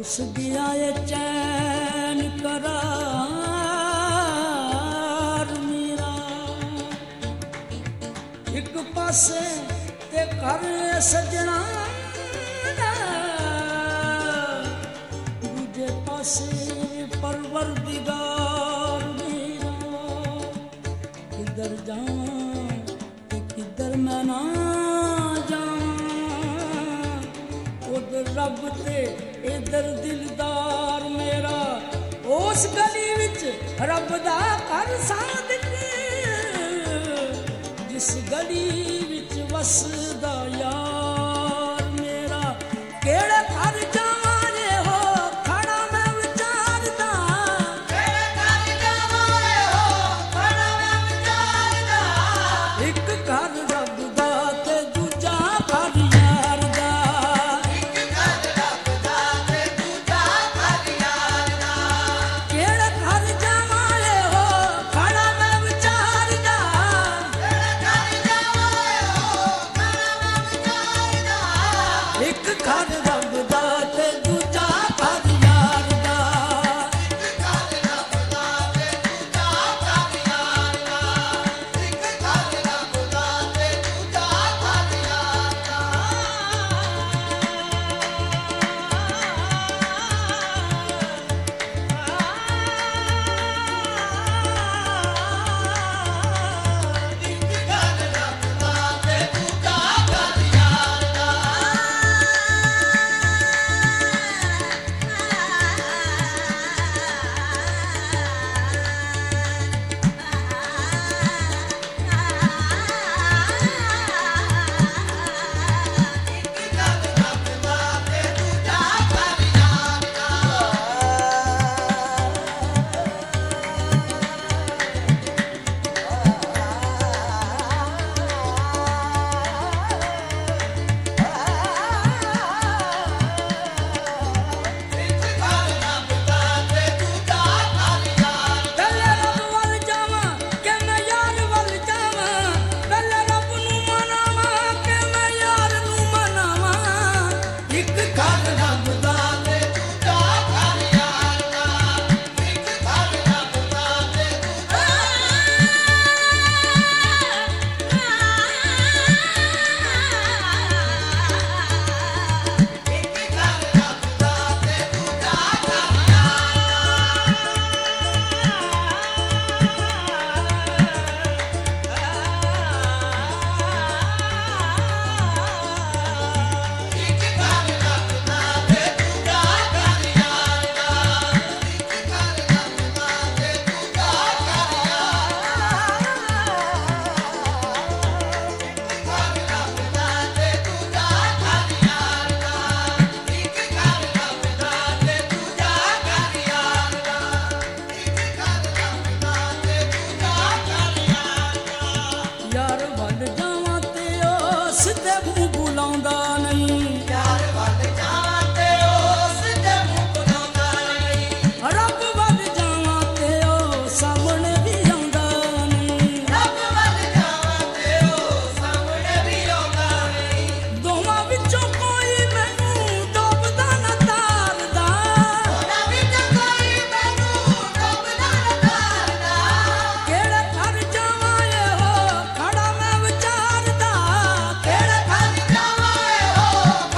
ਰੁੱਸ ਗਿਆ ਏ ਚੈਨ ਕਰਾਰ ਮੇਰਾ, ਇੱਕ ਪਾਸੇ ਤੇ ਘਰ ਸਜਣਾ, ਦੂਜੇ ਪਾਸੇ ਪਰਵਰਦਿਗਾਰ ਮੇਰਾ। ਕਿੱਧਰ ਜਾਵਾਂ ਤੇ ਕਿੱਧਰ ਮੈਂ ਨਾ ਜਾਵਾਂ, ਉਧਰ ਰੱਬ ਤੇ ਇੱਧਰ ਦਿਲਦਾਰ ਮੇਰਾ। ਉਸ ਗਲੀ ਵਿੱਚ ਰੱਬ ਦਾ ਘਰ ਸਾਦਿਕ, ਜਿਸ ਗਲੀ ਵਿੱਚ ਵਸਦਾ ਯਾਰ ਮੇਰਾ। ਕਿਹੜੇ ਘਰ ਜਾਵਾਂ ਰੇ ਹੋ ਖੜਾ ਮੈਂ ਵਿਚਾਰਦਾ, ਕਿਹੜੇ ਘਰ ਜਾਵਾਂ ਰੇ ਹੋ ਖੜਾ ਮੈਂ ਵਿਚਾਰਦਾ। ਇੱਕ ਘਰ ਰੱਬ ਦਾ ਤੇ ਦੂਜਾ ਘਰ ਯਾਰ ਦਾ, ਇੱਕ ਘਰ ਰੱਬ ਦਾ ਤੇ ਦੂਜਾ ਘਰ ਯਾਰ ਦਾ। ਕਿਹੜੇ ਘਰ ਜਾਵਾਂ ਰੇ ਹੋ ਖੜਾ ਮੈਂ ਵਿਚਾਰਦਾ, ਕਿਹੜੇ ਘਰ ਜਾਵਾਂ ਰੇ ਹੋ ਖੜਾ ਮੈਂ ਵਿਚਾਰਦਾ। ਇੱਕ ਘਰ ਰੱਬ ਦਾ ਤੇ ਦੂਜਾ ਘਰ ਯਾਰ ਦਾ, ਇੱਕ ਘਰ ਰੱਬ ਦਾ ਤੇ ਦੂਜਾ ਘਰ ਯਾਰ ਦਾ, ਇੱਕ ਘਰ ਰੱਬ ਦਾ ਤੇ ਦੂਜਾ ਘਰ ਯਾਰ ਦਾ। ਯਾਰ ਵੱਲ ਜਾਵਾਂ ਤੇ ਉਹ ਸਿੱਧੇ ਮੂੰਹ ਬੁਲਾਉਂਦਾ ਨਹੀਂ, ਯਾਰ ਵੱਲ ਜਾਵਾਂ ਤੇ ਉਹ ਸਿੱਧੇ ਮੂੰਹ ਬੁਲਾਉਂਦਾ ਨਹੀਂ। ਰੱਬ ਵੱਲ ਜਾਵਾਂ ਤੇ ਉਹ ਸਾਹਮਣੇ ਵੀ ਆਉਂਦਾ ਨਹੀਂ, ਰੱਬ ਵੱਲ ਜਾਵਾਂ ਤੇ ਉਹ ਸਾਹਮਣੇ ਵੀ ਆਉਂਦਾ ਨਹੀਂ। ਦੋਵਾਂ ਵਿੱਚੋਂ ਕੋਈ ਮੈਨੂੰ ਡੋਬਦਾ ਨਾ ਤਾਰਦਾ, ਦੋਵਾਂ ਵਿੱਚੋਂ ਕੋਈ ਮੈਨੂੰ ਡੋਬਦਾ ਨਾ ਤਾਰਦਾ। ਕਿਹੜੇ ਘਰ ਜਾਵਾਂ ਇਹੋ ਖੜਾ ਮੈਂ ਵਿਚਾਰਦਾ, ਕਿਹੜੇ ਘਰ ਜਾਵਾਂ ਇਹੋ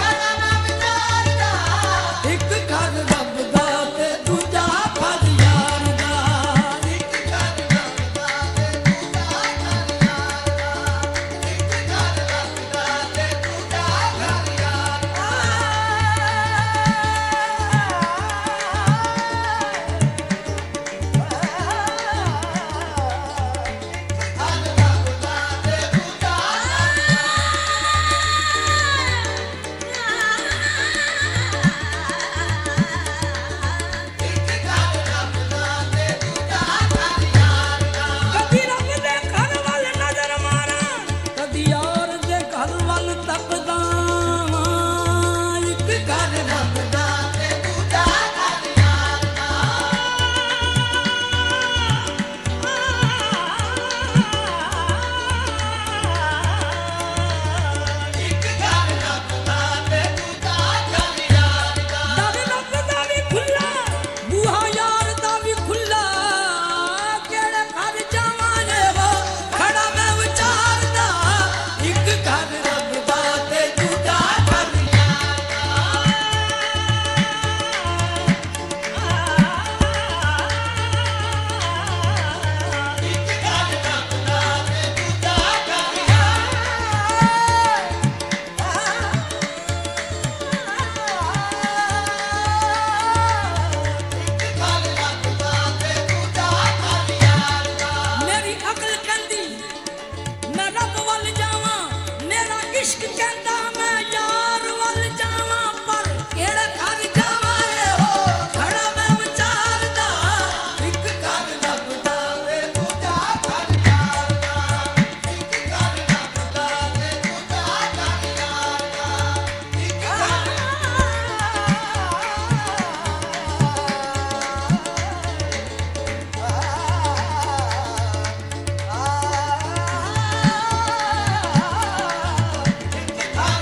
ਇਸ਼ਕ ਕਹਿੰਦਾ ਮੈਂ ਯਾਰ ਵੱਲ ਜਾਵਾਂ ਪਰ ਕਿਹੜੇ ਘਰ ਜਾਵਾਂ ਇਹੋ ਖੜਾ ਮੈਂ ਵਿਚਾਰਦਾ ਇੱਕ ਘਰ ਲੱਭਦਾ ਵੇ ਦੂਜਾ ਘਰ ਯਾਰਦਾ ਇੱਕ ਘਰ ਲੱਭਦਾ ਵੇ ਦੂਜਾ ਘਰ ਯਾਰਦਾ ਇੱਕ ਘਰ Ah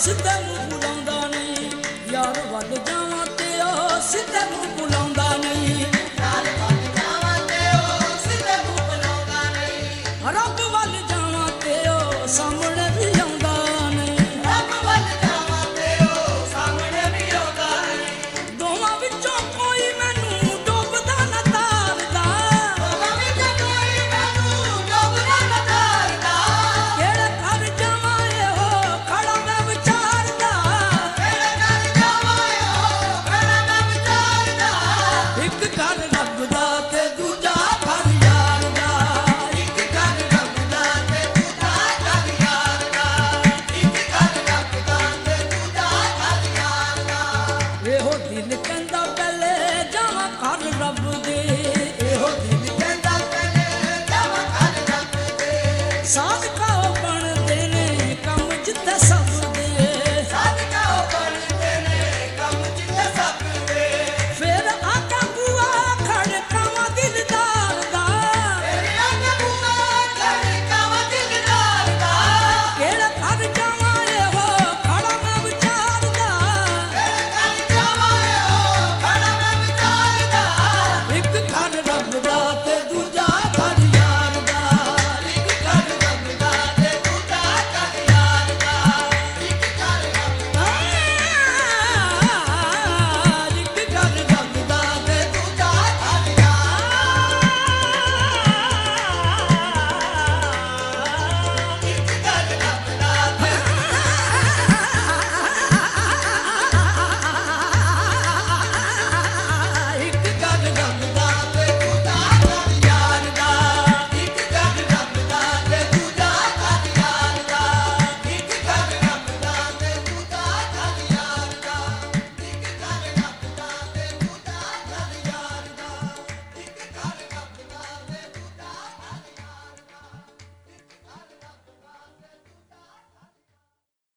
ਸਿੱਧੇ ਨੂੰ ਬੁਲਾਉਂਦਾ ਨਹੀਂ, ਯਾਰ ਵੱਲ ਜਾਵਾਂ ਤੇ ਉਹ ਸਿੱਧੇ